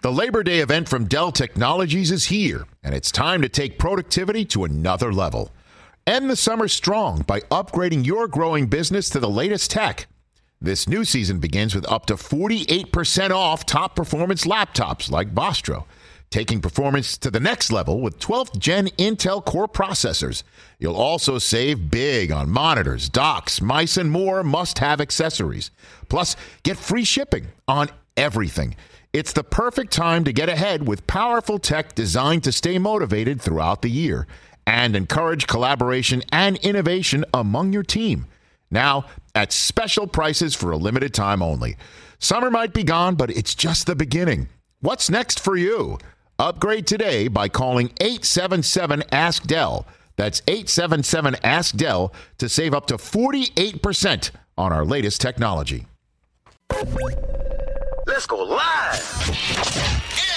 The Labor Day event from Dell Technologies is here, and it's time to take productivity to another level. End the summer strong by upgrading your growing business to the latest tech. This new season begins with up to 48% off top performance laptops like Vostro, taking performance to the next level with 12th Gen Intel Core processors. You'll also save big on monitors, docks, mice, and more must-have accessories. Plus, get free shipping on everything. It's the perfect time to get ahead with powerful tech designed to stay motivated throughout the year and encourage collaboration and innovation among your team. Now, at special prices for a limited time only. Summer might be gone, but it's just the beginning. What's next for you? Upgrade today by calling 877-ASK-DELL. That's 877-ASK-DELL to save up to 48% on our latest technology. Let's go live.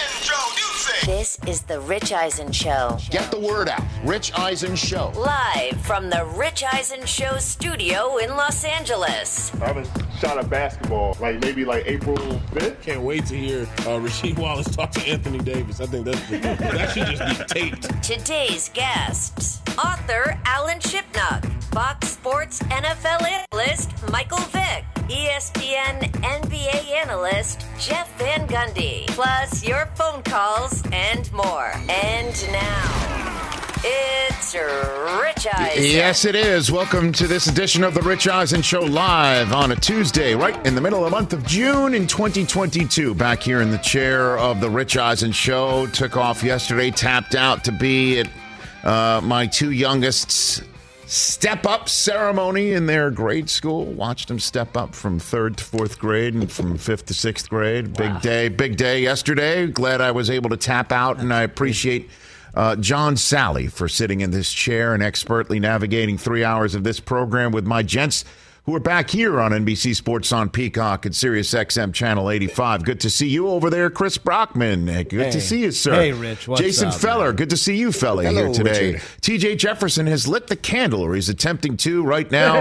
This is the Rich Eisen Show. Get the word out. Rich Eisen Show. Live from the Rich Eisen Show studio in Los Angeles. I haven't shot a basketball maybe April 5th. Can't wait to hear Rasheed Wallace talk to Anthony Davis. I think that should just be taped. Today's guests, author Alan Shipnuck, Fox Sports NFL analyst Michael Vick, ESPN NBA analyst Jeff Van Gundy, plus your phone calls and more. And now, it's Rich Eisen. Yes, it is. Welcome to this edition of the Rich Eisen Show live on a Tuesday, right in the middle of the month of June in 2022. Back here in the chair of the Rich Eisen Show. Took off yesterday, tapped out to be at my two youngest's step-up ceremony in their grade school. Watched them step up from 3rd to 4th grade and from 5th to 6th grade. Wow. Big day yesterday. Glad I was able to tap out, and I appreciate John Sally for sitting in this chair and expertly navigating 3 hours of this program with my gents who are back here on NBC Sports on Peacock and Sirius XM Channel 85. Good to see you over there, Chris Brockman. Good to see you, sir. Hey, Rich. What's Jason up, Feller. man? Good to see you, fella, here today. Richard. TJ Jefferson has lit the candle, or he's attempting to right now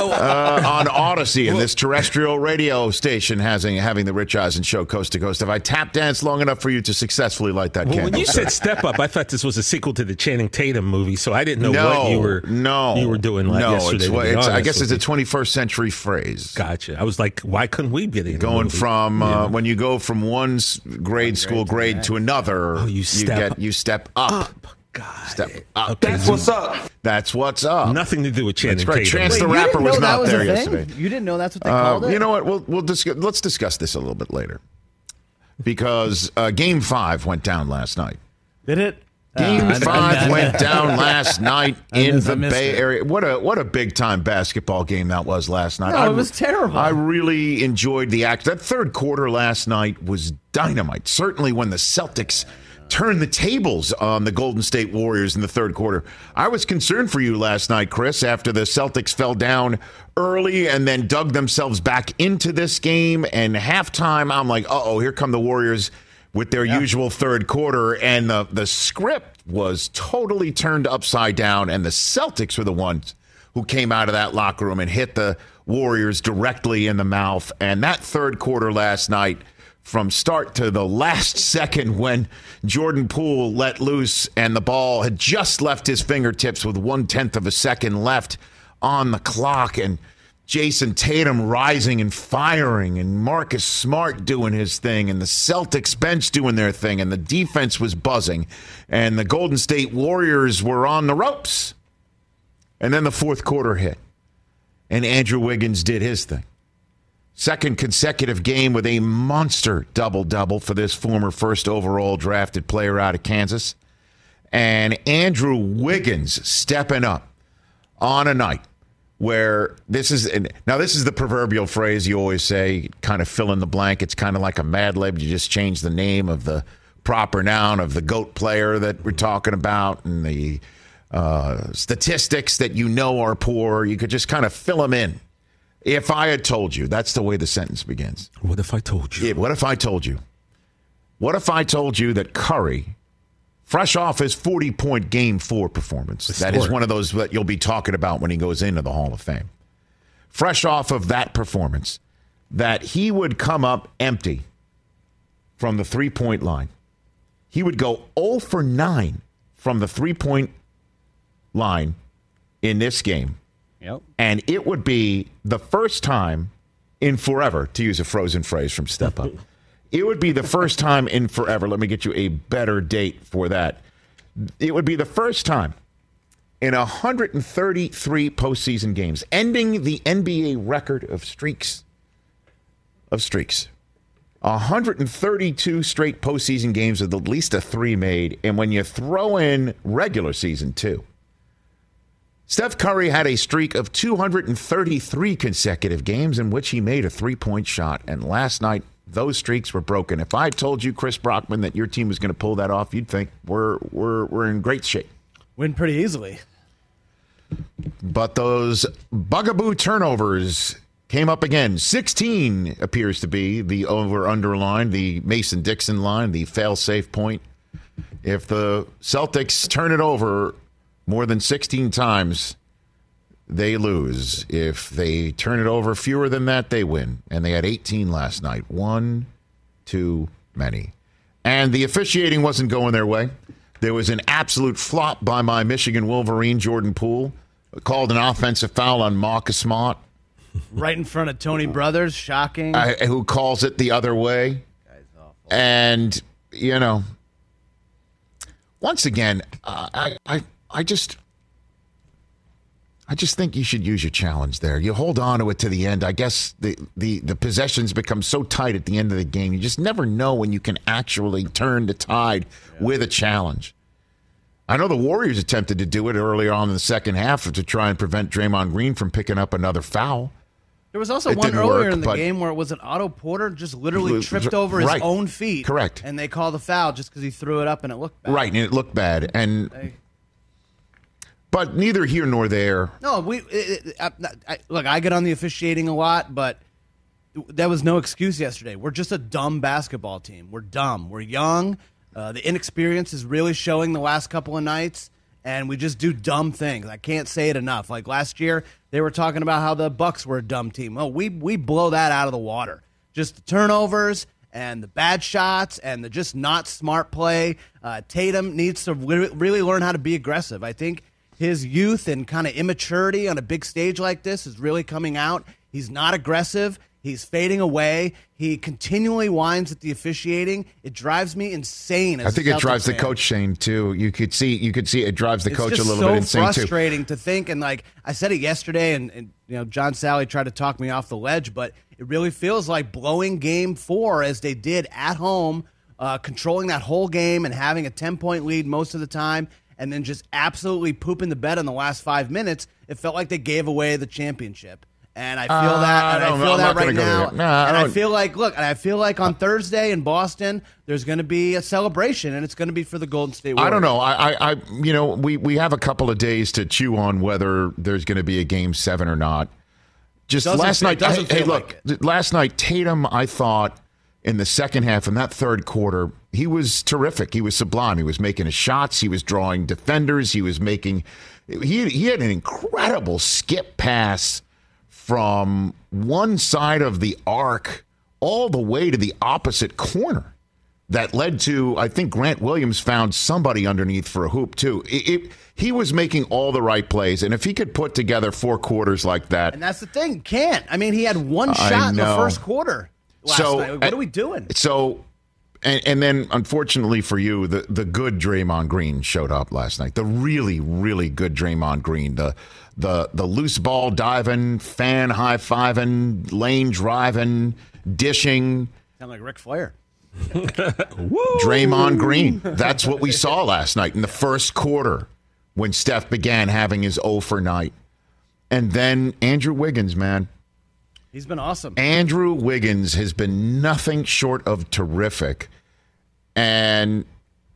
on Odyssey and this terrestrial radio station having the Rich Eisen Show coast to coast. Have I tap danced long enough for you to successfully light that candle? When you said Step Up, I thought this was a sequel to the Channing Tatum movie, so I didn't know what you were doing yesterday. I guess it's a 21st century phrase. Gotcha. I was like, why couldn't we get it? Going from when you go from one grade to another, you step up. God. Step up. Okay. That's what's up. Nothing to do with Channing Tatum. Chance the Rapper was not there yesterday. You didn't know that's what they called it? You know what? Let's discuss this a little bit later. Because Game 5 went down last night. Did it? Game 5 went down last night in the Bay Area. What a big-time basketball game that was last night. No, it was terrible. I really enjoyed the act. That third quarter last night was dynamite. Certainly when the Celtics turned the tables on the Golden State Warriors in the third quarter. I was concerned for you last night, Chris, after the Celtics fell down early and then dug themselves back into this game. And halftime, I'm like, uh-oh, here come the Warriors with their usual third quarter, and the script was totally turned upside down, and the Celtics were the ones who came out of that locker room and hit the Warriors directly in the mouth. And that third quarter last night, from start to the last second when Jordan Poole let loose and the ball had just left his fingertips with 1/10 of a second left on the clock, and Jason Tatum rising and firing, and Marcus Smart doing his thing, and the Celtics bench doing their thing, and the defense was buzzing, and the Golden State Warriors were on the ropes. And then the fourth quarter hit, and Andrew Wiggins did his thing. Second consecutive game with a monster double-double for this former first overall drafted player out of Kansas. And Andrew Wiggins stepping up on a night where this is the proverbial phrase you always say, kind of fill in the blank. It's kind of like a Mad Lib. You just change the name of the proper noun of the GOAT player that we're talking about and the statistics that you know are poor. You could just kind of fill them in. If I had told you, that's the way the sentence begins. What if I told you? Yeah, what if I told you? What if I told you that Curry, fresh off his 40-point Game 4 performance, that is one of those that you'll be talking about when he goes into the Hall of Fame, fresh off of that performance, that he would come up empty from the three-point line. He would go 0 for 9 from the three-point line in this game. Yep. And it would be the first time in forever, to use a Frozen phrase from Step Up. It would be the first time in forever. Let me get you a better date for that. It would be the first time in 133 postseason games, ending the NBA record of streaks. 132 straight postseason games with at least a 3 made, and when you throw in regular season too. Steph Curry had a streak of 233 consecutive games in which he made a 3-point shot, and last night those streaks were broken. If I told you, Chris Brockman, that your team was going to pull that off, you'd think we're in great shape. Win pretty easily. But those bugaboo turnovers came up again. 16 appears to be the over-under line, the Mason-Dixon line, the fail-safe point. If the Celtics turn it over more than 16 times, they lose. If they turn it over fewer than that, they win. And they had 18 last night. One too many. And the officiating wasn't going their way. There was an absolute flop by my Michigan Wolverine, Jordan Poole. Called an offensive foul on Marcus Smart. Right in front of Tony Brothers. Shocking. Who calls it the other way. Guy's awful. And, you know, once again, I just think you should use your challenge there. You hold on to it to the end. I guess the possessions become so tight at the end of the game. You just never know when you can actually turn the tide with a challenge. I know the Warriors attempted to do it earlier on in the second half to try and prevent Draymond Green from picking up another foul. There was also one earlier in the game where it was an Otto Porter just literally tripped over his own feet. Correct. And they called the foul just because he threw it up and it looked bad. Right, and it looked bad. But neither here nor there. No, look, I get on the officiating a lot, but that was no excuse yesterday. We're just a dumb basketball team. We're dumb. We're young. The inexperience is really showing the last couple of nights, and we just do dumb things. I can't say it enough. Like last year, they were talking about how the Bucks were a dumb team. Oh, we blow that out of the water. Just the turnovers and the bad shots and the just not smart play. Tatum needs to really learn how to be aggressive. I think his youth and kind of immaturity on a big stage like this is really coming out. He's not aggressive. He's fading away. He continually whines at the officiating. It drives me insane. I think it drives the coach insane too. You could see it drives the coach a little bit insane too. It's so frustrating to think, and like I said it yesterday, and you know, John Sally tried to talk me off the ledge, but it really feels like blowing Game 4 as they did at home, controlling that whole game and having a 10-point lead most of the time, and then just absolutely pooping the bed in the last 5 minutes. It felt like they gave away the championship. And I feel that, and I feel that right now. And I feel like on Thursday in Boston, there's going to be a celebration, and it's going to be for the Golden State Warriors. I don't know. We have a couple of days to chew on whether there's going to be a Game 7 or not. Just last night, last night, Tatum, I thought in the second half, in that third quarter, he was terrific. He was sublime. He was making his shots. He was drawing defenders. He was making. He had an incredible skip pass from one side of the arc all the way to the opposite corner that led to, I think Grant Williams found somebody underneath for a hoop, too. He was making all the right plays, and if he could put together 4 quarters like that. And that's the thing, can't. I mean, he had one shot in the first quarter last night. What are we doing? So, and then, unfortunately for you, the good Draymond Green showed up last night. The really, really good Draymond Green. The loose ball diving, fan high-fiving, lane driving, dishing. Sound like Ric Flair. Draymond Green. That's what we saw last night in the first quarter when Steph began having his 0 for night. And then Andrew Wiggins, man. He's been awesome. Andrew Wiggins has been nothing short of terrific. And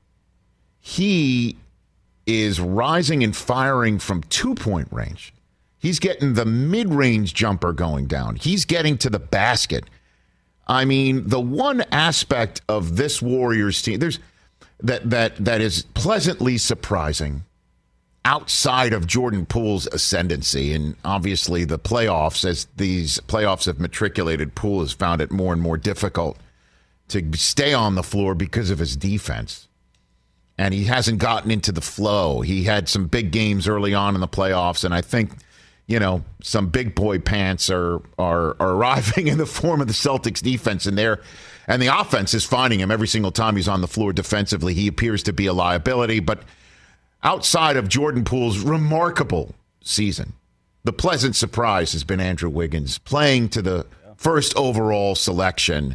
he is rising and firing from 2-point range. He's getting the mid-range jumper going down. He's getting to the basket. I mean, the one aspect of this Warriors team that is pleasantly surprising outside of Jordan Poole's ascendancy, and obviously the playoffs, as these playoffs have matriculated, Poole has found it more and more difficult to stay on the floor because of his defense. And he hasn't gotten into the flow. He had some big games early on in the playoffs, and I think, some big boy pants are arriving in the form of the Celtics defense, and the offense is finding him every single time he's on the floor defensively. He appears to be a liability, but outside of Jordan Poole's remarkable season, the pleasant surprise has been Andrew Wiggins playing to the first overall selection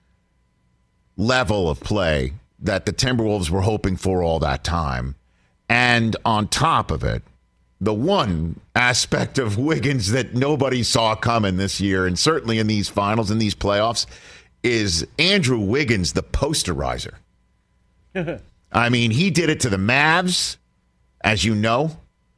level of play that the Timberwolves were hoping for all that time. And on top of it, the one aspect of Wiggins that nobody saw coming this year, and certainly in these finals and these playoffs, is Andrew Wiggins, the posterizer. I mean, he did it to the Mavs, as you know,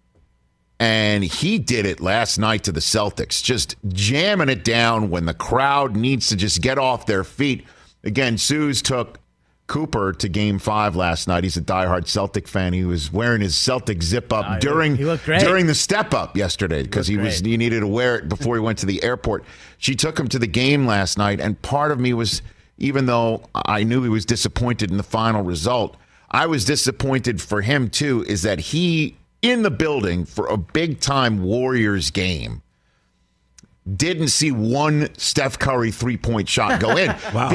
and he did it last night to the Celtics, just jamming it down when the crowd needs to just get off their feet. Again, Suze took Cooper to Game 5 last night. He's a diehard Celtic fan. He was wearing his Celtic zip-up during the step-up yesterday because he needed to wear it before he went to the airport. She took him to the game last night, and part of me was, even though I knew he was disappointed in the final result, I was disappointed for him, too, is that he, in the building for a big-time Warriors game, didn't see one Steph Curry three-point shot go in. Wow,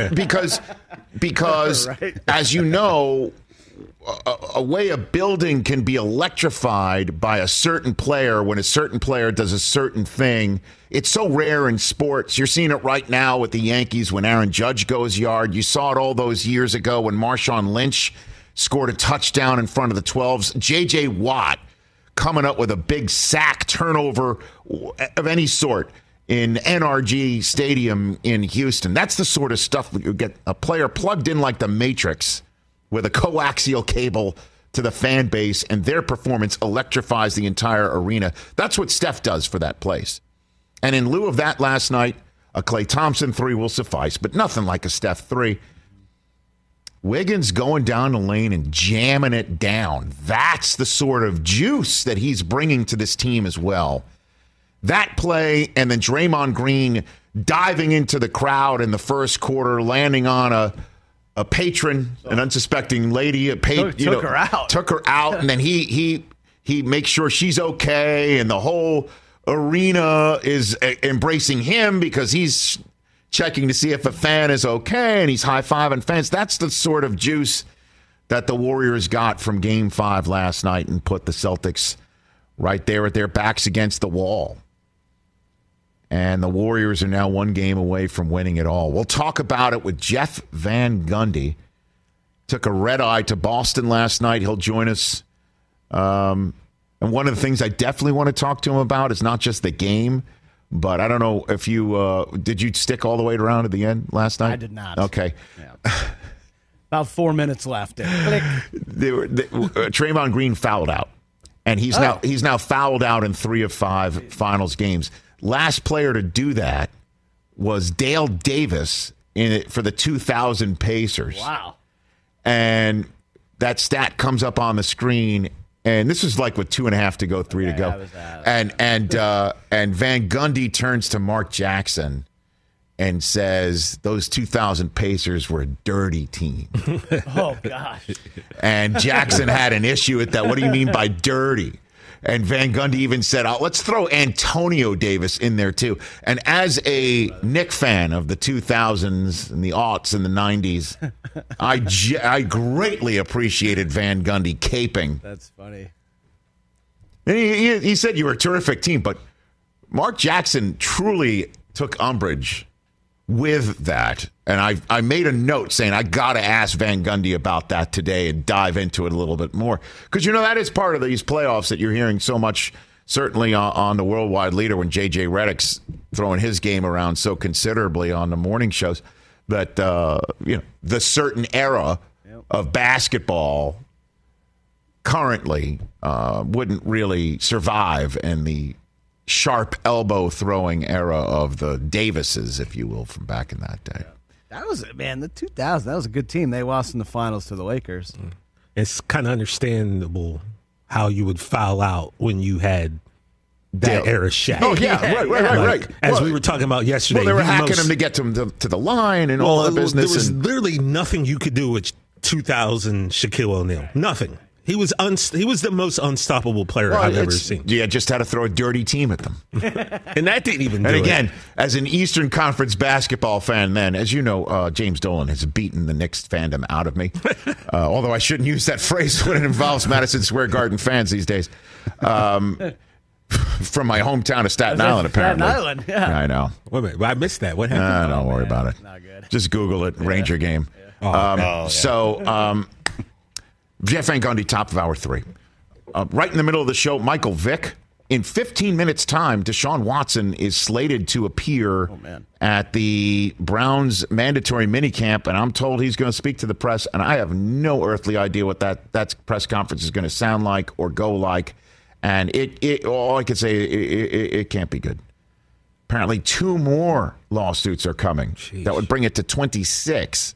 because right. As you know, a way a building can be electrified by a certain player when a certain player does a certain thing. It's so rare in sports. You're seeing it right now with the Yankees when Aaron Judge goes yard. You saw it all those years ago when Marshawn Lynch scored a touchdown in front of the 12s. J.J. Watt coming up with a big sack turnover of any sort in NRG Stadium in Houston. That's the sort of stuff that you get a player plugged in like the Matrix with a coaxial cable to the fan base, and their performance electrifies the entire arena. That's what Steph does for that place. And in lieu of that last night, a Klay Thompson 3 will suffice, but nothing like a Steph 3. Wiggins going down the lane and jamming it down. That's the sort of juice that he's bringing to this team as well. That play, and then Draymond Green diving into the crowd in the first quarter, landing on a patron, an unsuspecting lady. Took her out. And then he makes sure she's okay, and the whole arena is embracing him because he's checking to see if a fan is okay, and he's high-fiving fans. That's the sort of juice that the Warriors got from Game 5 last night and put the Celtics right there at their backs against the wall. And the Warriors are now one game away from winning it all. We'll talk about it with Jeff Van Gundy. Took a red-eye to Boston last night. He'll join us. And one of the things I definitely want to talk to him about is not just the game, but I don't know if you did you stick all the way around to the end last night? I did not. Okay. Yeah. About 4 minutes left. Draymond Green fouled out, and he's now fouled out in 3 of 5 finals games. Last player to do that was Dale Davis for the 2000 Pacers. Wow. And that stat comes up on the screen. And this is like with 2.5 to go, 3 to go. And Van Gundy turns to Mark Jackson and says, those 2000 Pacers were a dirty team. Oh, gosh. And Jackson had an issue with that. What do you mean by dirty? And Van Gundy even said, let's throw Antonio Davis in there, too. And as a Knick fan of the 2000s and the aughts and the 90s, I greatly appreciated Van Gundy caping. That's funny. And he said you were a terrific team, but Mark Jackson truly took umbrage with that. And I made a note saying I got to ask Van Gundy about that today and dive into it a little bit more. Because, that is part of these playoffs that you're hearing so much, certainly on the worldwide leader when J.J. Redick's throwing his game around so considerably on the morning shows, that, the certain era of basketball currently wouldn't really survive in the sharp elbow throwing era of the Davises, if you will, from back in that day. That was, the 2000s, that was a good team. They lost in the finals to the Lakers. It's kind of understandable how you would foul out when you had that era Shaq. Oh, yeah, right. As we were talking about yesterday. Well, they were hacking him to get to the line and all the business. There was literally nothing you could do with 2000 Shaquille O'Neal. Nothing. He was the most unstoppable player I've ever seen. Yeah, just had to throw a dirty team at them. And that didn't even do it. And again, as an Eastern Conference basketball fan then, as you know, James Dolan has beaten the Knicks fandom out of me. Although I shouldn't use that phrase when it involves Madison Square Garden fans these days. From my hometown of Staten Island, apparently. Staten Island, yeah. I know. Wait a minute, I missed that. What happened? Don't worry about it. Not good. Just Google it, Ranger game. Yeah. So, Jeff Van Gundy, top of hour 3. Right in the middle of the show, Michael Vick. In 15 minutes' time, Deshaun Watson is slated to appear at the Browns mandatory minicamp, and I'm told he's going to speak to the press, and I have no earthly idea what that press conference is going to sound like or go like. And all I can say, it can't be good. Apparently, 2 more lawsuits are coming. Jeez. That would bring it to 26.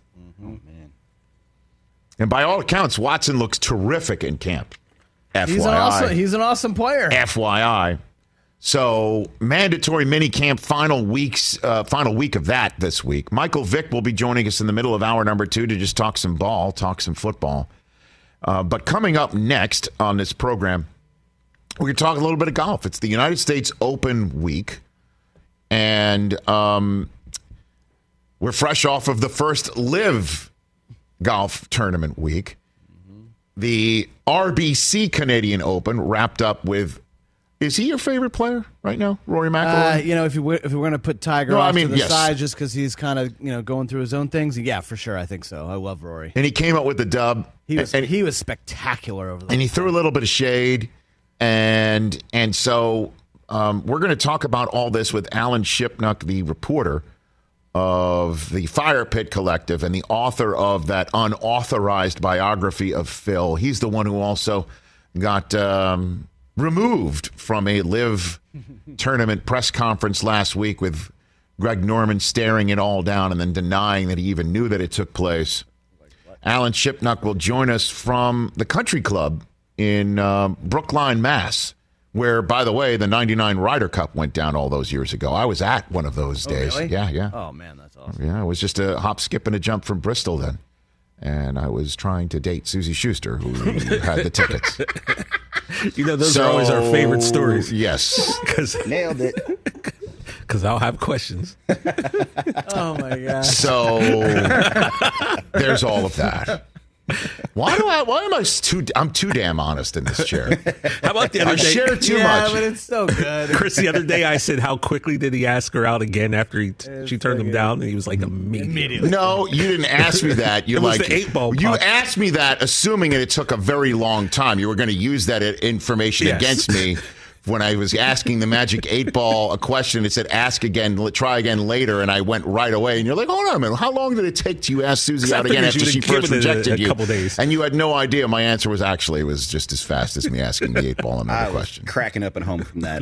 And by all accounts, Watson looks terrific in camp. FYI. He's an awesome player. FYI. So, mandatory minicamp, final week of that this week. Michael Vick will be joining us in the middle of hour number 2 to just talk some ball, talk some football. But coming up next on this program, we're going to talk a little bit of golf. It's the United States Open week. And we're fresh off of the first LIV golf tournament week. The RBC Canadian Open wrapped up with, is he your favorite player right now, Rory McIlroy? If we're going to put Tiger off to the side just because he's kind of going through his own things, yeah, for sure, I think so. I love Rory. And he came up with the dub. He was spectacular over there. And he threw a little bit of shade. And so we're going to talk about all this with Alan Shipnuck, the reporter of the Fire Pit Collective and the author of that unauthorized biography of Phil. He's the one who also got removed from a LIV tournament press conference last week with Greg Norman staring it all down and then denying that he even knew that it took place. Alan Shipnuck will join us from the Country Club in Brookline, Mass., where, by the way, the 99 Ryder Cup went down all those years ago. I was at one of those days. Really? Yeah. Oh, man, that's awesome. Yeah, it was just a hop, skip, and a jump from Bristol then. And I was trying to date Susie Schuster, who had the tickets. Those are always our favorite stories. Yes. Nailed it. Because I'll have questions. Oh, my God. So there's all of that. I'm too damn honest in this chair. How about the other day? I share too much. Yeah, but it's so good. Chris, the other day I said, how quickly did he ask her out again after she turned him down? And he was like, immediately. No, you didn't ask me that. It was the 8-ball you asked me that assuming that it took a very long time. You were going to use that information against me. When I was asking the Magic 8-Ball a question, it said, ask again, try again later, and I went right away. And you're like, hold on a minute, how long did it take till you ask Susie out again after she first rejected you? A couple days. And you had no idea. My answer was just as fast as me asking the 8-Ball another question. Cracking up at home from that.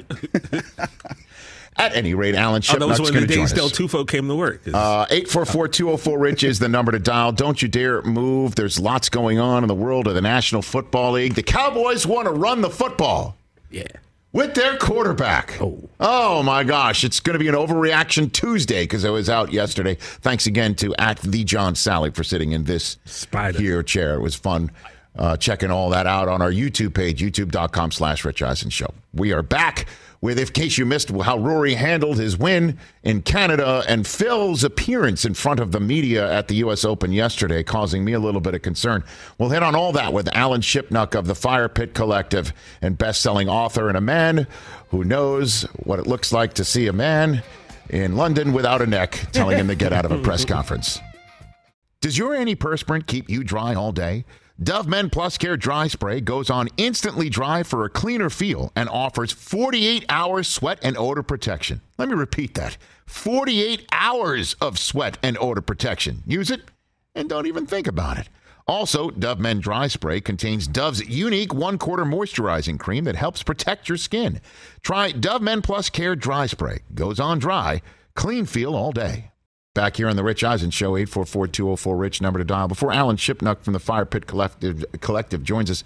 At any rate, Alan Shipnuck's that was going when to the join days us. Del Tufo came to work. 844-204-RICH is the number to dial. Don't you dare move. There's lots going on in the world of the National Football League. The Cowboys want to run the football. Yeah. With their quarterback. Oh, my gosh. It's going to be an overreaction Tuesday because I was out yesterday. Thanks again to the John Sally for sitting in this here chair. It was fun checking all that out on our YouTube page, youtube.com/Rich Eisen Show. We are back with, in case you missed how Rory handled his win in Canada and Phil's appearance in front of the media at the U.S. Open yesterday, causing me a little bit of concern. We'll hit on all that with Alan Shipnuck of the Fire Pit Collective and best-selling author and a man who knows what it looks like to see a man in London without a neck telling him to get out of a press conference. Does your antiperspirant keep you dry all day? Dove Men Plus Care Dry Spray goes on instantly dry for a cleaner feel and offers 48 hours sweat and odor protection. Let me repeat that. 48 hours of sweat and odor protection. Use it and don't even think about it. Also, Dove Men Dry Spray contains Dove's unique 1/4 moisturizing cream that helps protect your skin. Try Dove Men Plus Care Dry Spray. Goes on dry. Clean feel all day. Back here on the Rich Eisen Show, 844-204-RICH, number to dial. Before Alan Shipnuck from the Fire Pit Collective joins us,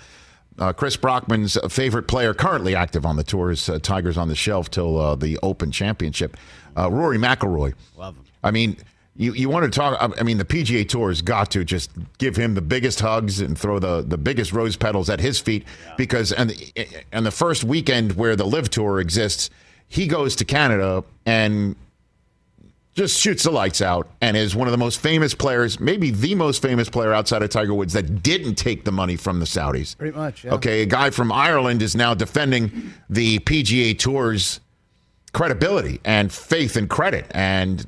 Chris Brockman's favorite player, currently active on the tour, is Tigers on the shelf till the Open Championship. Rory McIlroy. Love him. I mean, you want to talk, I mean, the PGA Tour has got to just give him the biggest hugs and throw the biggest rose petals at his feet because, and the first weekend where the Live Tour exists, he goes to Canada and just shoots the lights out and is one of the most famous players, maybe the most famous player outside of Tiger Woods that didn't take the money from the Saudis. Pretty much, yeah. Okay, a guy from Ireland is now defending the PGA Tour's credibility and faith and credit. And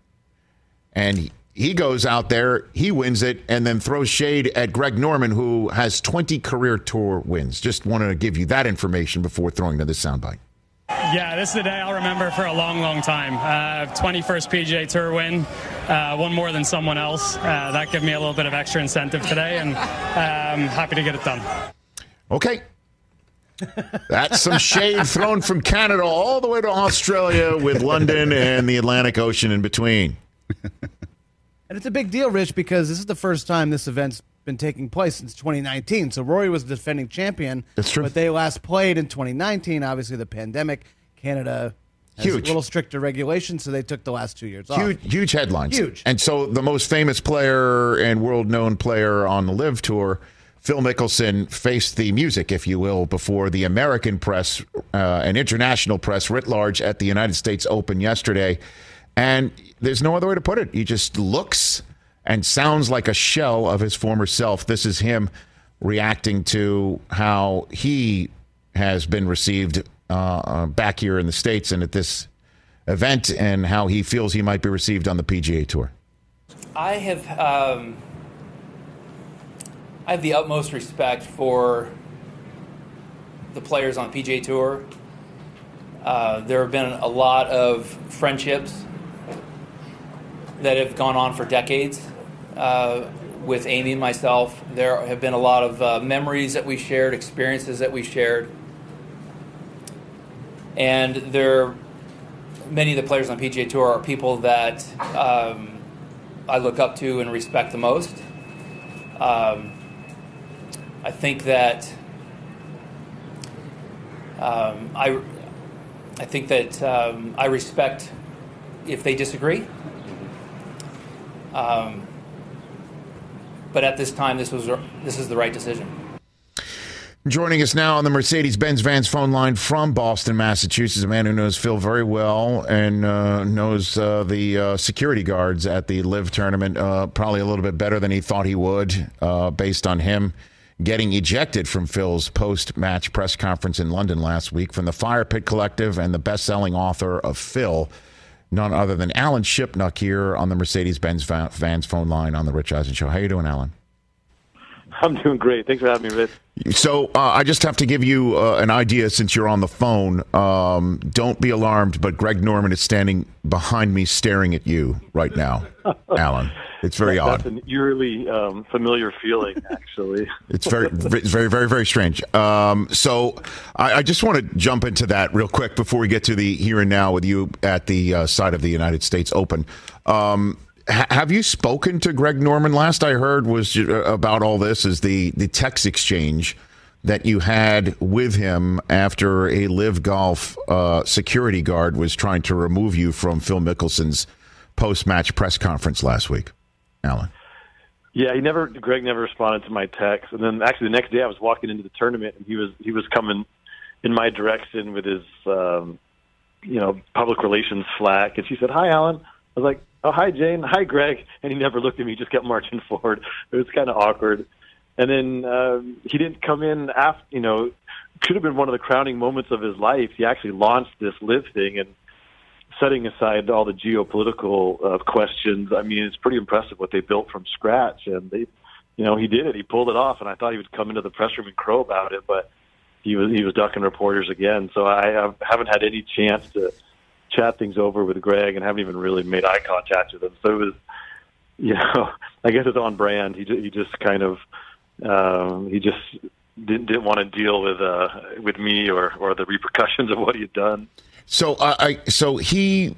he goes out there, he wins it, and then throws shade at Greg Norman, who has 20 career tour wins. Just wanted to give you that information before throwing to this soundbite. Yeah, this is the day I'll remember for a long, long time. 21st PGA Tour win, one more than someone else. That gave me a little bit of extra incentive today, and I'm happy to get it done. Okay. That's some shade thrown from Canada all the way to Australia with London and the Atlantic Ocean in between. And it's a big deal, Rich, because this is the first time this event's been taking place since 2019. So Rory was the defending champion. That's true. But they last played in 2019. Obviously, the pandemic. Canada has a little stricter regulations, so they took the last 2 years off. Huge headlines. Huge. And so the most famous player and world-known player on the Live Tour, Phil Mickelson, faced the music, if you will, before the American press and international press writ large at the United States Open yesterday. And there's no other way to put it. He just looks and sounds like a shell of his former self. This is him reacting to how he has been received back here in the States and at this event and how he feels he might be received on the PGA Tour. I have the utmost respect for the players on the PGA Tour. There have been a lot of friendships that have gone on for decades with Amy and myself. There have been a lot of memories that we shared, experiences that we shared. And many of the players on the PGA Tour are people that I look up to and respect the most. I think that I respect if they disagree. But at this time, this is the right decision. Joining us now on the Mercedes-Benz Vans phone line from Boston, Massachusetts, a man who knows Phil very well and knows the security guards at the Live tournament probably a little bit better than he thought he would, based on him getting ejected from Phil's post-match press conference in London last week from the Fire Pit Collective and the best-selling author of Phil, none other than Alan Shipnuck here on the Mercedes-Benz Vans phone line on the Rich Eisen Show. How you doing, Alan? I'm doing great. Thanks for having me, Rich. So I just have to give you an idea since you're on the phone. Don't be alarmed, but Greg Norman is standing behind me staring at you right now, Alan. It's very odd. That's an eerily familiar feeling, actually. It's very, very, very, very strange. So I just want to jump into that real quick before we get to the here and now with you at the side of the United States Open. Have you spoken to Greg Norman? Last I heard was about all this is the text exchange that you had with him after a Live Golf security guard was trying to remove you from Phil Mickelson's post-match press conference last week, Alan. Yeah, Greg never responded to my text. And then actually the next day I was walking into the tournament and he was coming in my direction with his public relations flack, and she said, "Hi, Alan." I was like, "Oh, hi, Jane. Hi, Greg." And he never looked at me. He just kept marching forward. It was kind of awkward. And then he didn't come in after, could have been one of the crowning moments of his life. He actually launched this Live thing, and setting aside all the geopolitical questions, I mean, it's pretty impressive what they built from scratch. And he did it. He pulled it off. And I thought he would come into the press room and crow about it, but he was ducking reporters again. So I haven't had any chance to chat things over with Greg and haven't even really made eye contact with him. So it was, I guess it's on brand. He just kind of, he just didn't want to deal with me or the repercussions of what he had done. So so he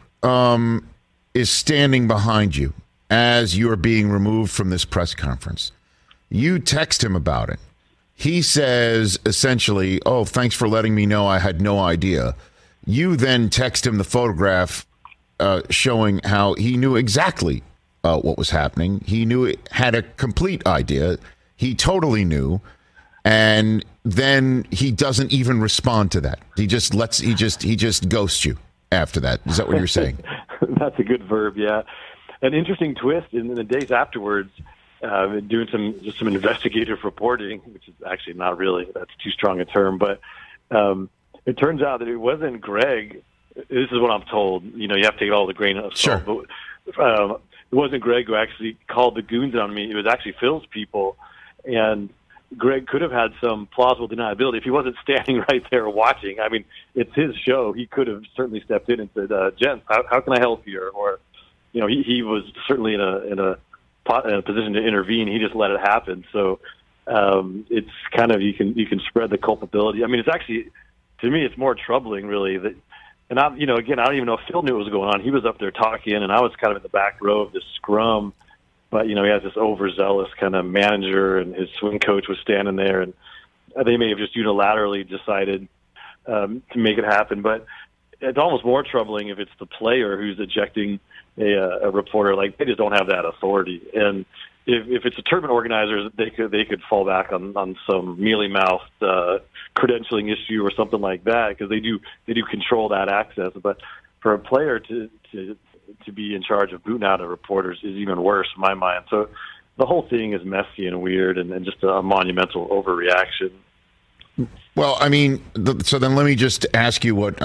is standing behind you as you are being removed from this press conference. You text him about it. He says essentially, "Oh, thanks for letting me know. I had no idea." You then text him the photograph showing how he knew exactly what was happening. He knew it, had a complete idea. He totally knew, and then he doesn't even respond to that. He just ghosts you after that. Is that what you're saying? That's a good verb, yeah. An interesting twist in the days afterwards. Doing some investigative reporting, which is actually not really, that's too strong a term, but it turns out that it wasn't Greg. This is what I'm told. You know, you have to take it all with a grain of salt. Sure. But it wasn't Greg who actually called the goons on me. It was actually Phil's people, and Greg could have had some plausible deniability if he wasn't standing right there watching. I mean, it's his show. He could have certainly stepped in and said, "Gents, how can I help here?" Or, you know, he was certainly in a position to intervene. He just let it happen. So it's kind of, you can spread the culpability. I mean, it's actually, to me, it's more troubling really that, and I don't even know if Phil knew what was going on. He was up there talking, and I was kind of in the back row of this scrum, but he has this overzealous kind of manager, and his swing coach was standing there, and they may have just unilaterally decided to make it happen. But it's almost more troubling if it's the player who's ejecting a reporter. Like, they just don't have that authority. And if it's a tournament organizer, they could fall back on some mealy-mouthed credentialing issue or something like that, because they do control that access. But for a player to be in charge of booting out of reporters is even worse in my mind. So the whole thing is messy and weird, and just a monumental overreaction. Well, I mean, so then let me just ask you what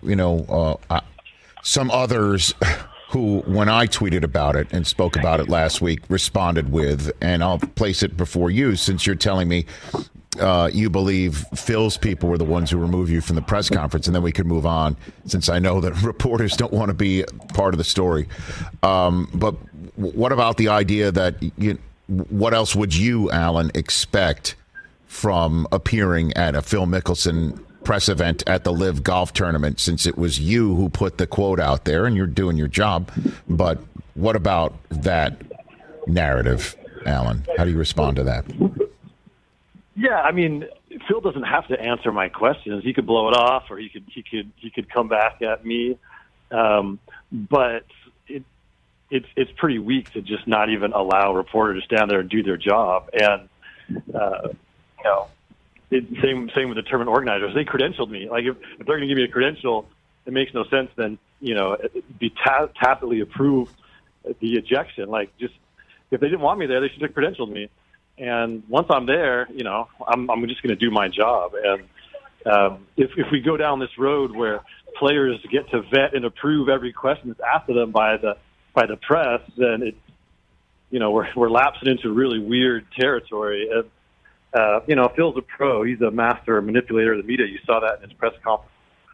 some others who, when I tweeted about it and spoke about it last week, responded with, and I'll place it before you, since you're telling me you believe Phil's people were the ones who removed you from the press conference, and then we could move on, since I know that reporters don't want to be part of the story. But what about the idea that what else would you, Alan, expect from appearing at a Phil Mickelson press event at the LIV Golf Tournament, since it was you who put the quote out there and you're doing your job? But what about that narrative, Alan? How do you respond to that? Yeah, I mean, Phil doesn't have to answer my questions. He could blow it off, or he could come back at me. But it's pretty weak to just not even allow a reporter to stand there and do their job. And same with the tournament organizers. They credentialed me. Like, if they're going to give me a credential, it makes no sense then, be tacitly approve the ejection. Like, just, if they didn't want me there, they should have credentialed me. And once I'm there, I'm just going to do my job. And if we go down this road where players get to vet and approve every question that's asked of them by the press, then it's, we're lapsing into really weird territory. And Phil's a pro. He's a master manipulator of the media. You saw that in his press conference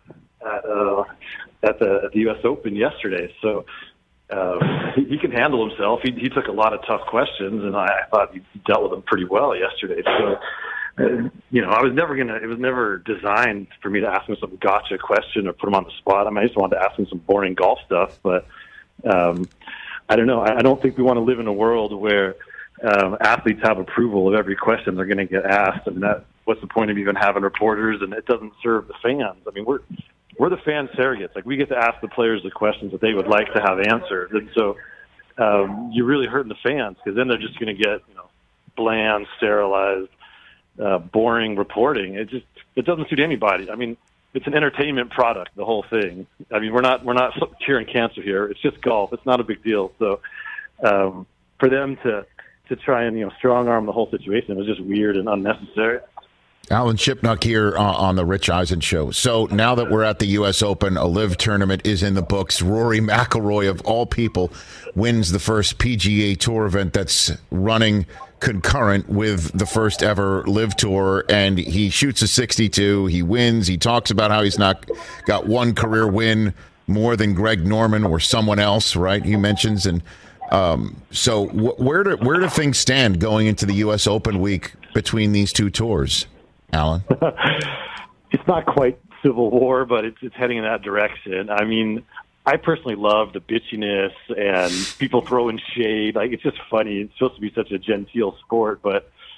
at the U.S. Open yesterday. So he can handle himself. He took a lot of tough questions, and I thought he dealt with them pretty well yesterday. So, it was never designed for me to ask him some gotcha question or put him on the spot. I mean, I just wanted to ask him some boring golf stuff. But I don't know. I don't think we want to live in a world where athletes have approval of every question they're going to get asked. I mean, what's the point of even having reporters? And it doesn't serve the fans. I mean, we're the fan surrogates. Like, we get to ask the players the questions that they would like to have answered. And so you're really hurting the fans, because then they're just going to get, bland, sterilized, boring reporting. It doesn't suit anybody. I mean, it's an entertainment product, the whole thing. I mean, we're not curing cancer here. It's just golf. It's not a big deal. So for them to try and strong arm the whole situation was just weird and unnecessary. Alan Shipnuck here on the Rich Eisen Show. So now that we're at the U.S. Open, a LIV tournament is in the books. Rory McIlroy, of all people, wins the first PGA Tour event that's running concurrent with the first ever LIV Tour, and he shoots a 62. He wins. He talks about how he's not got one career win more than Greg Norman or someone else, right? He mentions. And so where do things stand going into the U.S. Open week between these two tours, Alan? It's not quite civil war, but it's heading in that direction. I mean, I personally love the bitchiness and people throwing shade. Like, it's just funny. It's supposed to be such a genteel sport, but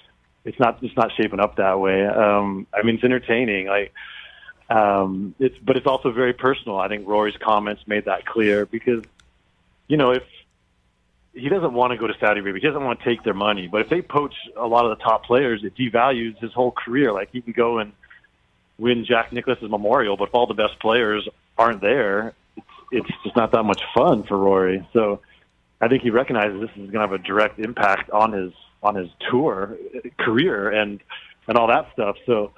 it's not shaping up that way. I mean, it's entertaining, but it's also very personal. I think Rory's comments made that clear because, if he doesn't want to go to Saudi Arabia, he doesn't want to take their money. But if they poach a lot of the top players, it devalues his whole career. Like, he can go and win Jack Nicklaus's memorial, but if all the best players aren't there, it's just not that much fun for Rory. So I think he recognizes this is going to have a direct impact on his tour career and all that stuff. So,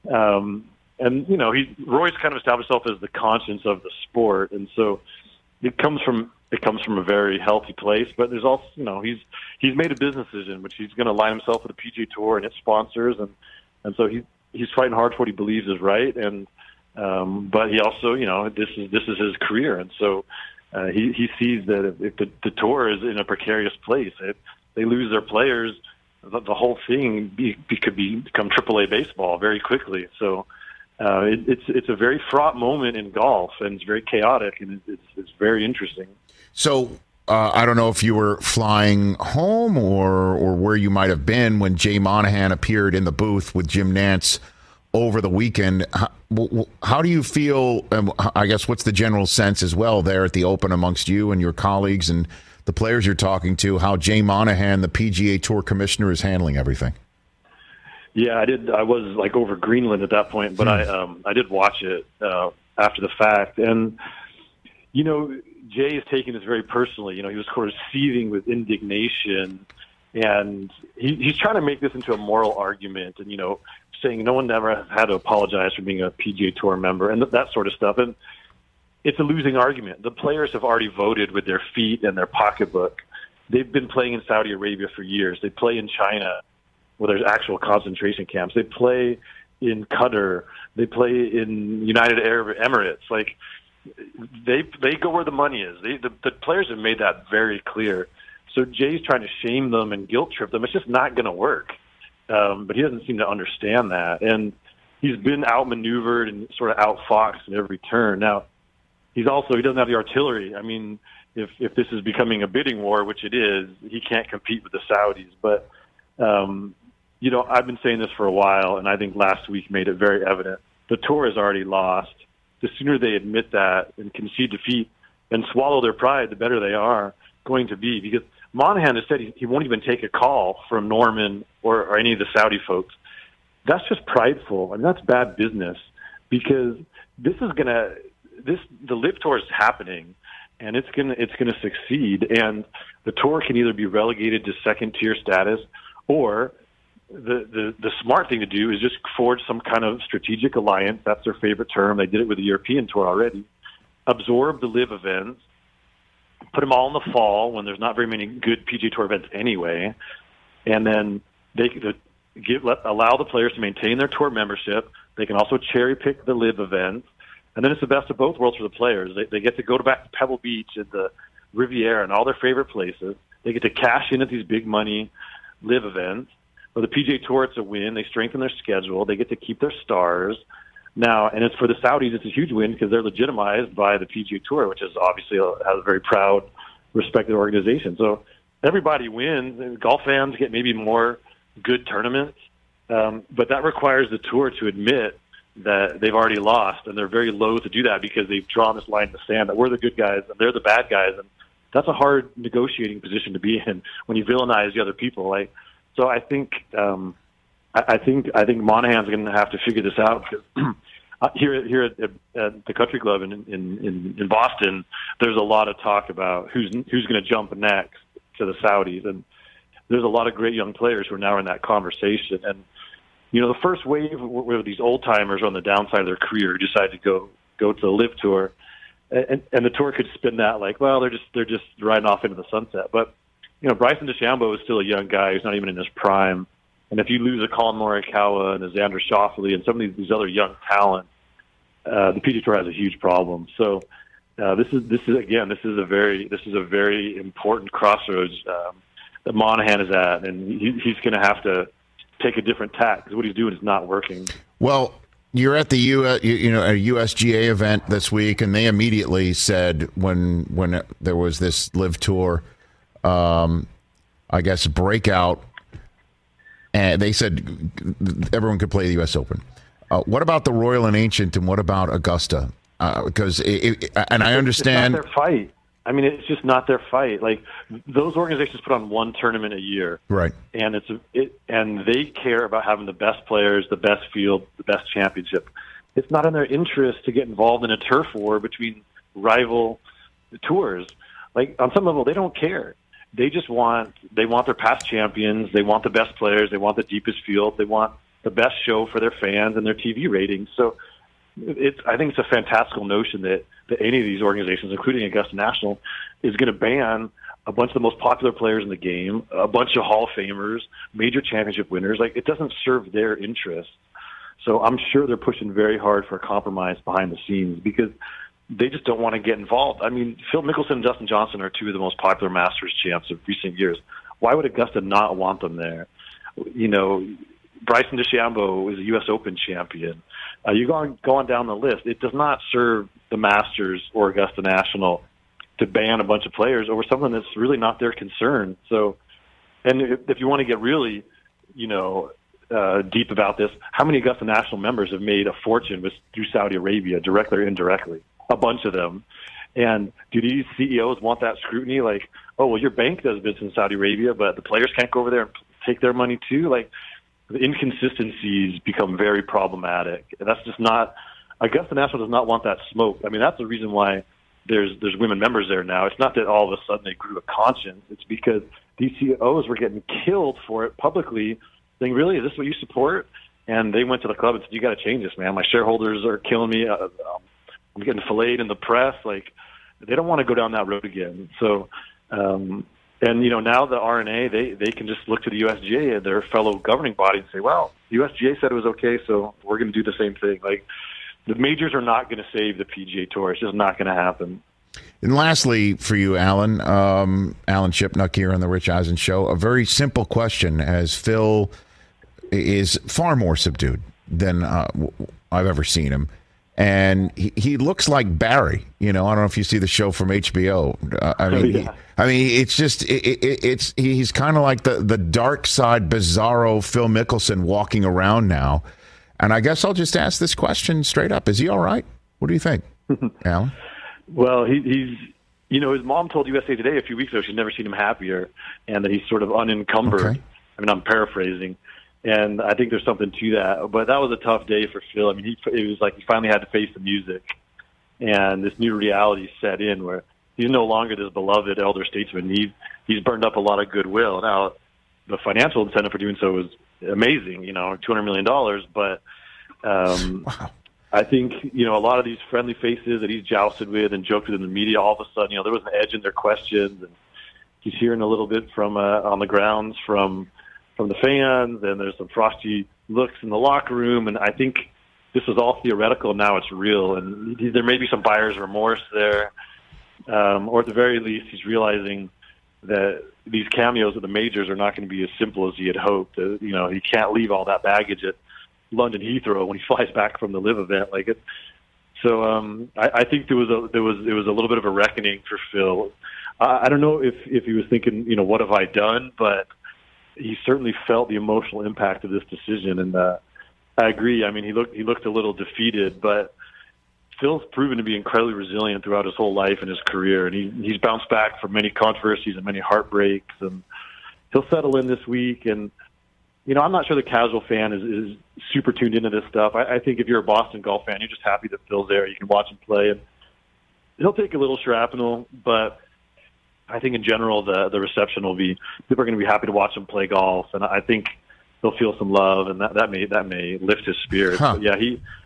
Rory's kind of established himself as the conscience of the sport, and so it comes from a very healthy place. But there's also, he's made a business decision, which he's going to align himself with the PGA Tour and its sponsors, and so he's fighting hard for what he believes is right. And but he also, this is his career, and so he sees that if the tour is in a precarious place, if they lose their players, the whole thing could become AAA baseball very quickly. So it's a very fraught moment in golf, and it's very chaotic, and it's very interesting. So I don't know if you were flying home or where you might have been when Jay Monahan appeared in the booth with Jim Nantz over the weekend. How do you feel? I guess what's the general sense as well there at the Open amongst you and your colleagues and the players you're talking to, how Jay Monahan, the PGA Tour commissioner, is handling everything? Yeah, I did. I was over Greenland at that point, but I did watch it after the fact. And, Jay is taking this very personally. He was sort of seething with indignation, and he's trying to make this into a moral argument and, saying no one ever had to apologize for being a PGA Tour member and that sort of stuff. And it's a losing argument. The players have already voted with their feet and their pocketbook. They've been playing in Saudi Arabia for years. They play in China, where there's actual concentration camps. They play in Qatar. They play in United Arab Emirates. They go where the money is. The players have made that very clear. So Jay's trying to shame them and guilt trip them. It's just not going to work. But he doesn't seem to understand that. And he's been outmaneuvered and sort of outfoxed in every turn. Now, he doesn't have the artillery. I mean, if this is becoming a bidding war, which it is, he can't compete with the Saudis. But, I've been saying this for a while, and I think last week made it very evident. The tour has already lost. The sooner they admit that and concede defeat and swallow their pride, the better they are going to be. Because Monahan has said he won't even take a call from Norman or any of the Saudi folks. That's just prideful. I mean, that's bad business, because the LIV Tour is happening, and it's gonna succeed. And the tour can either be relegated to second tier status, or the smart thing to do is just forge some kind of strategic alliance. That's their favorite term. They did it with the European Tour already. Absorb the LIV events, put them all in the fall when there's not very many good PGA Tour events anyway, and then allow the players to maintain their tour membership. They can also cherry pick the LIV events, and then it's the best of both worlds for the players. They get to go back to Pebble Beach and the Riviera and all their favorite places. They get to cash in at these big money LIV events. For the PGA Tour, it's a win. They strengthen their schedule. They get to keep their stars. Now, and it's for the Saudis, it's a huge win because they're legitimized by the PGA Tour, which is obviously has a very proud, respected organization. So everybody wins. Golf fans get maybe more good tournaments, but that requires the tour to admit that they've already lost, and they're very loath to do that because they've drawn this line in the sand that we're the good guys and they're the bad guys, and that's a hard negotiating position to be in when you villainize the other people. So I think Monahan's going to have to figure this out, because here at the Country Club in Boston, there's a lot of talk about who's going to jump next to the Saudis, and there's a lot of great young players who are now in that conversation. And the first wave where these old timers are on the downside of their career who decide to go to the LIV Tour, and the tour could spin that they're just riding off into the sunset. But Bryson DeChambeau is still a young guy who's not even in his prime. And if you lose a Colin Morikawa and a Xander Schauffele and some of these other young talents, the PGA Tour has a huge problem. So this is a very important crossroads that Monahan is at, and he's going to have to take a different tack because what he's doing is not working. Well, you're at the a USGA event this week, and they immediately said when there was this LIV Tour, I guess breakout, And they said everyone could play the U.S. Open. What about the Royal and Ancient, and what about Augusta? Because and I understand it's not their fight. I mean, it's just not their fight. Like, those organizations put on one tournament a year, right? And and they care about having the best players, the best field, the best championship. It's not in their interest to get involved in a turf war between rival tours. Like, on some level, they don't care. They just want their past champions. They want the best players. They want the deepest field. They want the best show for their fans and their TV ratings. So I think it's a fantastical notion that any of these organizations, including Augusta National, is going to ban a bunch of the most popular players in the game, a bunch of Hall of Famers, major championship winners. Like, it doesn't serve their interests. So I'm sure they're pushing very hard for a compromise behind the scenes because they just don't want to get involved. I mean, Phil Mickelson and Dustin Johnson are two of the most popular Masters champs of recent years. Why would Augusta not want them there? You know, Bryson DeChambeau is a U.S. Open champion. You go on down the list. It does not serve the Masters or Augusta National to ban a bunch of players over something that's really not their concern. So, and if you want to get really, deep about this, how many Augusta National members have made a fortune through Saudi Arabia, directly or indirectly? A bunch of them. And do these CEOs want that scrutiny? Like, oh, well, your bank does business in Saudi Arabia, but the players can't go over there and take their money too? Like, the inconsistencies become very problematic. And that's just not – Augusta National does not want that smoke. I mean, that's the reason why there's women members there now. It's not that all of a sudden they grew a conscience. It's because these CEOs were getting killed for it publicly, saying, really, is this what you support? And they went to the club and said, you got to change this, man. My shareholders are killing me. I'm getting filleted in the press. Like, they don't want to go down that road again. So, now the RNA, they can just look to the USGA, their fellow governing body, and say, well, the USGA said it was okay, so we're going to do the same thing. Like, the majors are not going to save the PGA Tour. It's just not going to happen. And lastly, for you, Alan Shipnuck here on the Rich Eisen Show, a very simple question, as Phil is far more subdued than I've ever seen him. And he looks like Barry. I don't know if you see the show from HBO. It's just he's kind of like the dark side, bizarro Phil Mickelson walking around now. And I guess I'll just ask this question straight up: is he all right? What do you think, Alan? Well, he's his mom told USA Today a few weeks ago she'd never seen him happier, and that he's sort of unencumbered. Okay. I mean, I'm paraphrasing. And I think there's something to that. But that was a tough day for Phil. I mean, it was like he finally had to face the music. And this new reality set in where he's no longer this beloved elder statesman. He's burned up a lot of goodwill. Now, the financial incentive for doing so was amazing, $200 million. But wow. I think, a lot of these friendly faces that he's jousted with and joked with in the media, all of a sudden, there was an edge in their questions. And he's hearing a little bit from on the grounds from the fans, and there's some frosty looks in the locker room, and I think this was all theoretical. Now it's real, and there may be some buyer's remorse there, or at the very least, he's realizing that these cameos at the majors are not going to be as simple as he had hoped. He can't leave all that baggage at London Heathrow when he flies back from the live event like it. So I think it was a little bit of a reckoning for Phil. I don't know if he was thinking, what have I done, but he certainly felt the emotional impact of this decision, and I agree. I mean, he looked a little defeated, but Phil's proven to be incredibly resilient throughout his whole life and his career, and he's bounced back from many controversies and many heartbreaks, and he'll settle in this week. And I'm not sure the casual fan is super tuned into this stuff. I think if you're a Boston golf fan, you're just happy that Phil's there. You can watch him play, and he'll take a little shrapnel, but I think in general the reception will be, people are going to be happy to watch him play golf, and I think he'll feel some love, and that may lift his spirits. Huh. But yeah,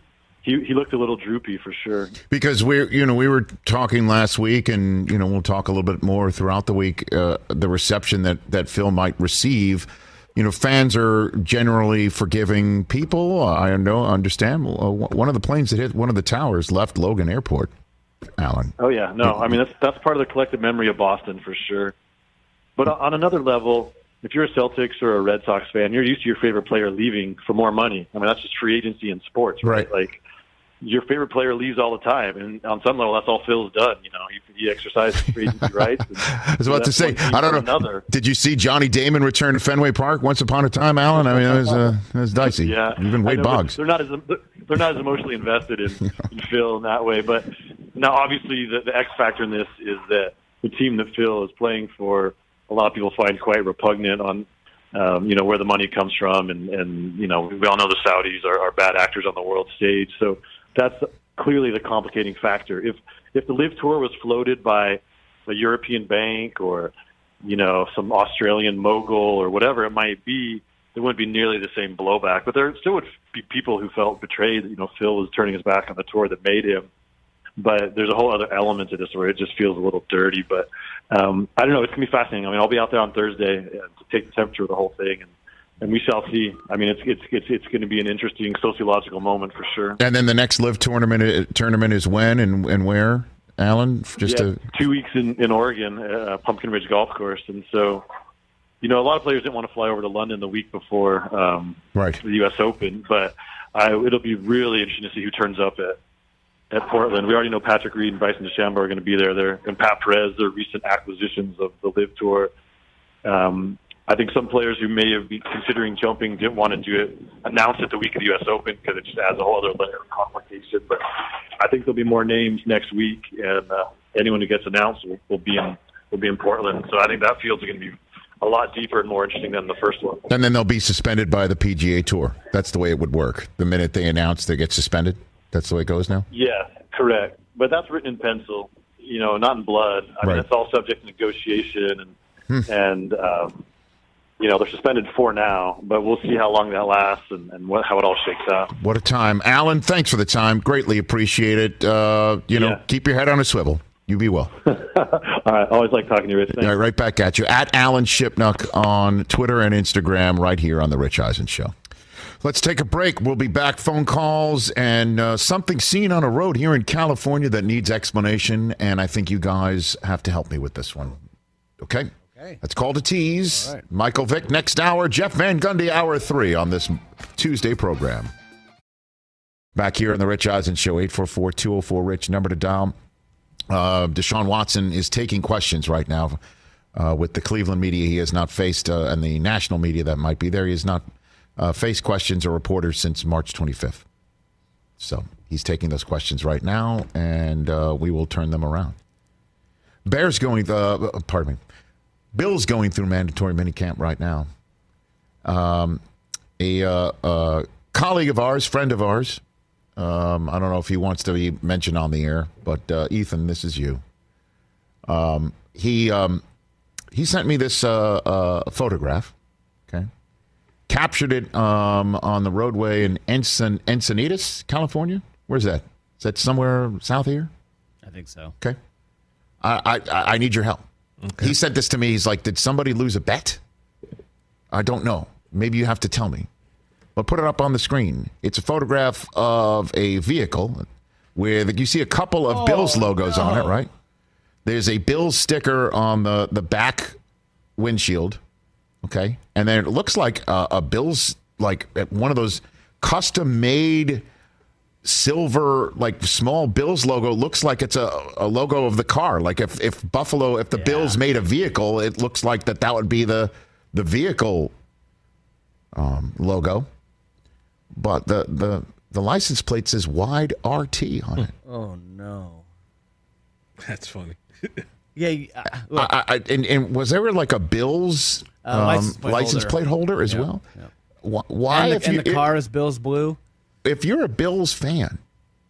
he looked a little droopy for sure. Because we were talking last week, and we'll talk a little bit more throughout the week. The reception that Phil might receive. Fans are generally forgiving people. I understand. One of the planes that hit one of the towers left Logan Airport. Alan. Oh yeah, no. I mean that's part of the collective memory of Boston for sure. But on another level, if you're a Celtics or a Red Sox fan, you're used to your favorite player leaving for more money. I mean, that's just free agency in sports, right? Like, your favorite player leaves all the time, and on some level, that's all Phil's done. He exercised his free agency rights. I was about to say, I don't know. Another. Did you see Johnny Damon return to Fenway Park once upon a time, Alan? I mean, it was dicey. Yeah, even Wade Boggs. They're not as emotionally invested in Phil in that way. But now, obviously, the X factor in this is that the team that Phil is playing for, a lot of people find quite repugnant on. Where the money comes from, and we all know the Saudis are bad actors on the world stage. So that's clearly the complicating factor. If the Live Tour was floated by a European bank or some Australian mogul or whatever it might be, there wouldn't be nearly the same blowback. But there still would be people who felt betrayed that Phil was turning his back on the tour that made him. But there's a whole other element to this where it just feels a little dirty. But I don't know. It's going to be fascinating. I mean, I'll be out there on Thursday to take the temperature of the whole thing, and we shall see. I mean, it's going to be an interesting sociological moment for sure. And then the next Live tournament is when and where, Alan? 2 weeks in Oregon, Pumpkin Ridge Golf Course. And so, a lot of players didn't want to fly over to London the week before the U.S. Open. But it'll be really interesting to see who turns up at Portland. We already know Patrick Reed and Bryson DeChambeau are going to be there. And Pat Perez, their recent acquisitions of the Live Tour. I think some players who may have been considering jumping didn't want to announce it the week of the U.S. Open because it just adds a whole other layer of complication. But I think there'll be more names next week, and anyone who gets announced will be in Portland. So I think that field's going to be a lot deeper and more interesting than the first one. And then they'll be suspended by the PGA Tour. That's the way it would work. The minute they announce, they get suspended. That's the way it goes now? Yeah, correct. But that's written in pencil, not in blood. I mean, it's all subject to negotiation, and they're suspended for now, but we'll see how long that lasts and how it all shakes out. What a time. Alan, thanks for the time. Greatly appreciate it. Keep your head on a swivel. You be well. All right. Always like talking to you, Rich. Thanks. All right, right back at you. At Alan Shipnuck on Twitter and Instagram, right here on The Rich Eisen Show. Let's take a break. We'll be back. Phone calls and something seen on a road here in California that needs explanation, and I think you guys have to help me with this one. Okay? Let's call to tease. Right. Michael Vick next hour. Jeff Van Gundy, hour 3 on this Tuesday program. Back here on The Rich Eisen Show, 844-204-RICH, number to dial. Deshaun Watson is taking questions right now with the Cleveland media. He has not faced, and the national media that might be there, he has not faced questions or reporters since March 25th. So he's taking those questions right now, and we will turn them around. Bill's going through mandatory minicamp right now. A colleague of ours, friend of ours, I don't know if he wants to be mentioned on the air, but Ethan, this is you. He sent me this photograph. Okay, captured it on the roadway in Encinitas, California. Where's that? Is that somewhere south here? I think so. Okay, I need your help. Okay. He sent this to me. He's like, did somebody lose a bet? I don't know. Maybe you have to tell me. But put it up on the screen. It's a photograph of a vehicle with, you see a couple of Bills logos on it, right? There's a Bills sticker on the back windshield, okay? And then it looks like a Bills, like one of those custom-made silver, like small Bills logo. Looks like it's a logo of the car. Like if the Bills made a vehicle, it looks like that would be the vehicle logo. But the license plate says wide RT on it. Oh no, that's funny. Yeah, and was there like a Bills license plate holder as well? Yep. Why? And the car is Bills blue. If you're a Bills fan,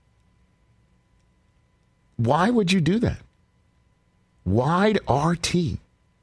why would you do that? Wide RT.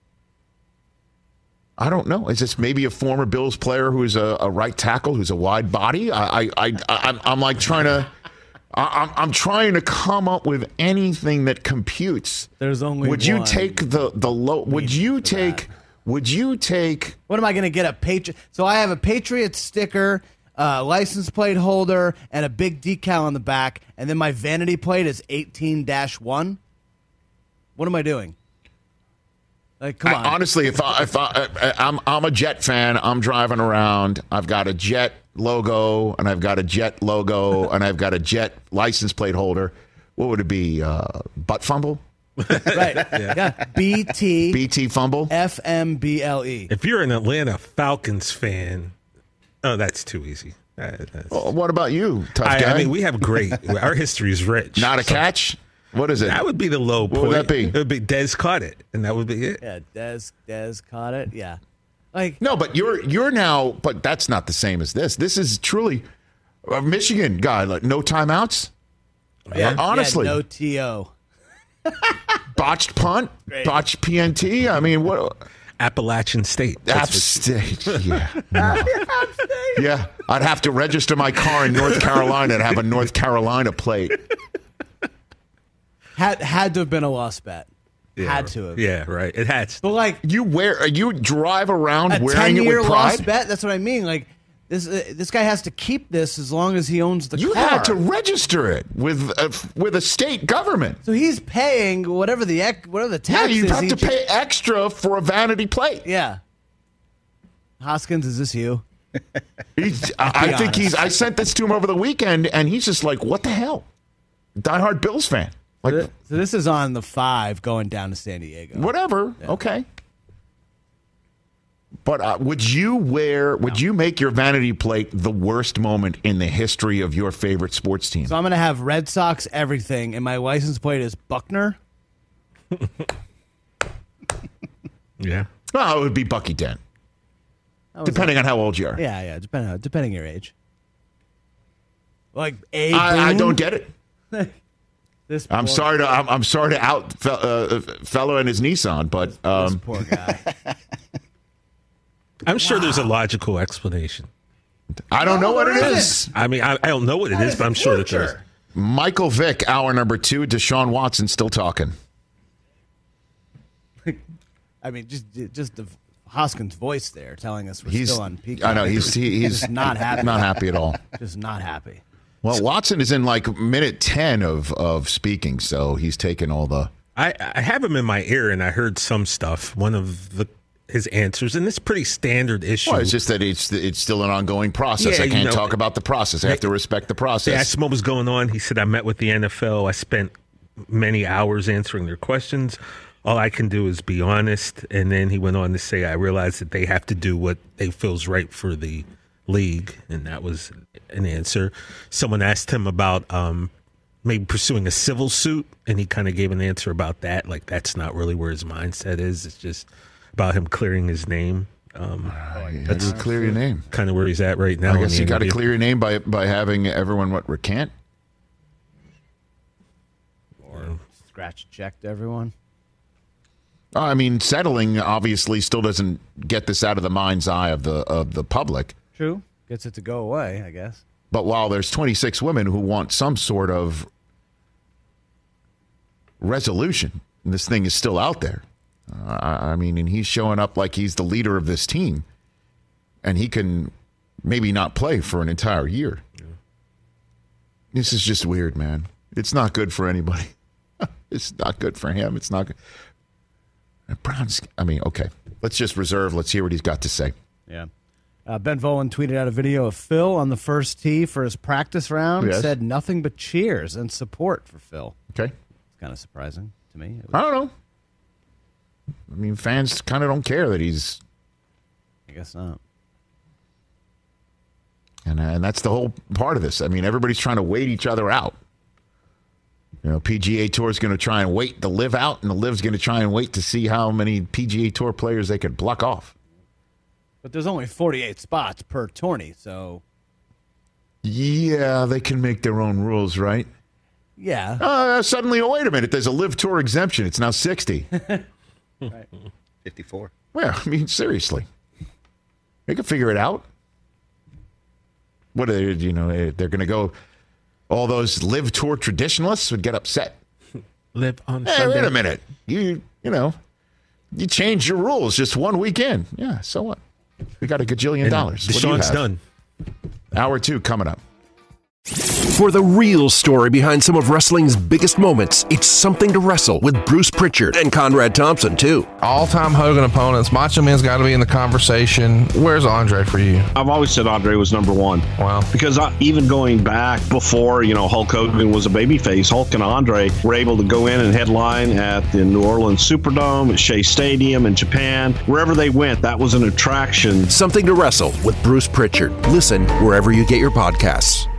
I don't know. Is this maybe a former Bills player who's a right tackle who's a wide body? I'm like trying to. I'm trying to come up with anything that computes. There's only. Would you take the low? Would you take? Would you take? What am I going to get? A Patriot? So I have a Patriot sticker, license plate holder, and a big decal on the back, and then my vanity plate is 18-1. What am I doing? Like, come on. Honestly, if I'm a Jet fan, I'm driving around. I've got a Jet logo, and I've got a Jet logo, and I've got a Jet license plate holder. What would it be? Butt fumble? Right. Yeah. BT fumble? FMBLE. If you're an Atlanta Falcons fan, that's too easy. What about you, tough guy? I mean, we have our history is rich. Not a catch? What is it? That would be the low point. What would that be? It would be Dez caught it, and that would be it. Yeah, Dez caught it. Yeah. Like, no, but you're now, but that's not the same as this. This is truly a Michigan guy, like no timeouts. Yeah. Honestly. no TO. Botched punt, Great. Botched PNT. I mean, what? Appalachian State. App State. Yeah. No. Yeah. I'd have to register my car in North Carolina and have a North Carolina plate. Had to have been a lost bet. Yeah, had to have. Yeah, right. It had to. But like you drive around a wearing it 10-year with pride? lost bet. That's what I mean. Like this guy has to keep this as long as he owns the You car. had to register it with a state government. So he's paying whatever the tax Yeah, you is. have to pay extra for a vanity plate. Yeah. Hoskins, is this you? I think I sent this to him over the weekend, and he's just like, "What the hell?" Diehard Bills fan. Like, So this is on the 5 going down to San Diego. whatever. Yeah. Okay. But would you make your vanity plate the worst moment in the history of your favorite sports team? So I'm going to have Red Sox everything, and my license plate is Buckner. Yeah. Well, it would be Bucky Dent, depending on how old you are. Yeah, depending your age. Like I don't get it. This I'm sorry to out fellow and his Nissan, but this poor guy. I'm sure there's a logical explanation. I don't know what it is. I mean, I don't know what it is, but I'm sure that there's. Michael Vick, hour number 2. Deshaun Watson still talking. I mean, just the Hoskins' voice there telling us we're still on peak. I know he's just not happy. Not happy at all. Just not happy. Well, Watson is in like minute 10 of speaking, so he's taken all the. I have him in my ear, and I heard some stuff. One of his answers, and it's pretty standard issue. Well, it's just that it's still an ongoing process. Yeah, I can't talk about the process. I have to respect the process. They asked him what was going on. He said, I met with the NFL. I spent many hours answering their questions. All I can do is be honest. And then he went on to say, I realized that they have to do what they feels right for the league. And that was an answer. Someone asked him about maybe pursuing a civil suit, and he kind of gave an answer about that. Like, that's not really where his mindset is. It's just about him clearing his name. That's clear your name. Kind of where he's at right now. I guess you got to clear your name by having everyone recant. Or scratch a check to everyone. I mean, settling obviously still doesn't get this out of the mind's eye of the public. True. Gets it to go away, I guess. But while there's 26 women who want some sort of resolution, this thing is still out there. I mean, and he's showing up like he's the leader of this team, and he can maybe not play for an entire year. Yeah. This is just weird, man. It's not good for anybody. It's not good for him. It's not good. Brown's, I mean, okay. Let's just reserve. Let's hear what he's got to say. Yeah. Ben Volen tweeted out a video of Phil on the first tee for his practice round. Yes. Said nothing but cheers and support for Phil. Okay. It's kind of surprising to me. I don't know. I mean, fans kind of don't care that he's. I guess not. And that's the whole part of this. I mean, everybody's trying to wait each other out. You know, PGA Tour is going to try and wait the live out, and the live's going to try and wait to see how many PGA Tour players they could block off. But there's only 48 spots per tourney, so. Yeah, they can make their own rules, right? Yeah. Suddenly, oh, wait a minute. There's a live tour exemption. It's now 60. Right. 54. Well, I mean, seriously. They can figure it out. What are they, you know, they're going to go. All those live tour traditionalists would get upset. Live on Hey, Sunday. wait a minute. You you changed your rules just one weekend. Yeah, so what? We got $1 gajillion. Deshaun's done. Hour 2 coming up. For the real story behind some of wrestling's biggest moments, it's Something to Wrestle with Bruce Pritchard and Conrad Thompson, too. All-time Hogan opponents. Macho Man's got to be in the conversation. Where's Andre for you? I've always said Andre was number one. Wow. Because even going back before, Hulk Hogan was a babyface, Hulk and Andre were able to go in and headline at the New Orleans Superdome, at Shea Stadium in Japan. Wherever they went, that was an attraction. Something to Wrestle with Bruce Pritchard. Listen wherever you get your podcasts.